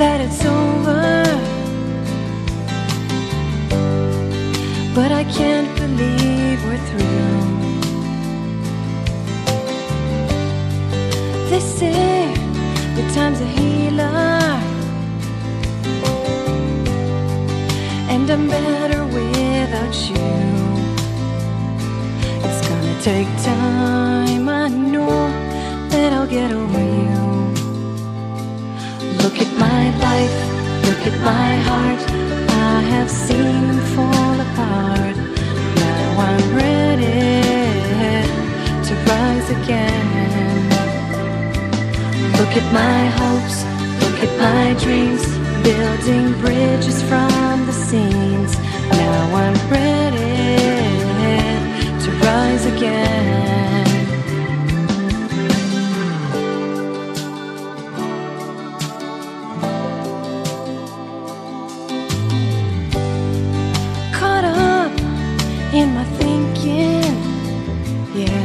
that it's over, but I can't believe we're through. They say the time's a healer, and I'm better without you. It's gonna take time, I know that I'll get over you. Look at my life, look at my heart, I have seen them fall apart. Now I'm ready to rise again. Look at my hopes, look at my dreams, building bridges from the scenes. Now I'm ready to rise again. Caught up in my thinking, yeah,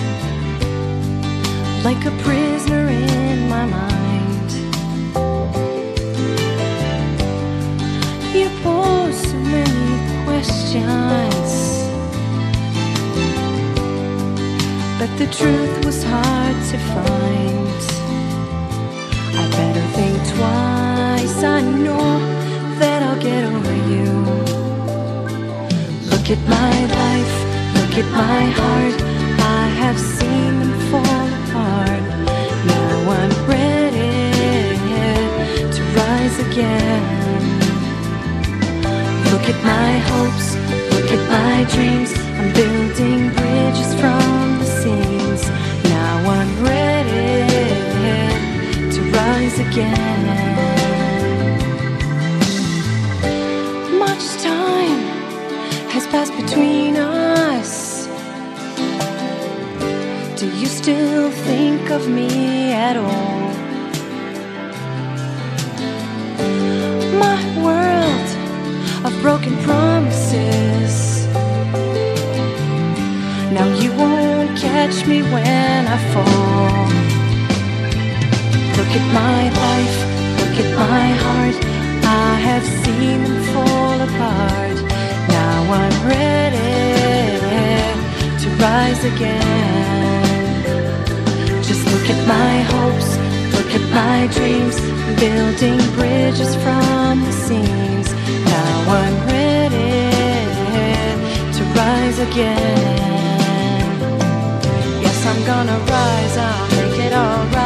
like a prisoner in my mind. You pose so many questions, but the truth was hard to find. I better think twice, I know that I'll get over you. Look at my life, look at my heart, I have seen them fall apart. Now I'm ready to rise again. Look at my hopes, look at my dreams, I'm building bridges from the scenes. Now I'm ready to rise again. Much time has passed between us. Do you still think of me at all? My world of broken promises, now you won't catch me when I fall. Look at my life, look at my heart, I have seen them fall apart. Now I'm ready to rise again. Just look at my hopes, look at my dreams, building bridges from the seams. Now I'm ready to rise again. Yes, I'm gonna rise, I'll make it alright.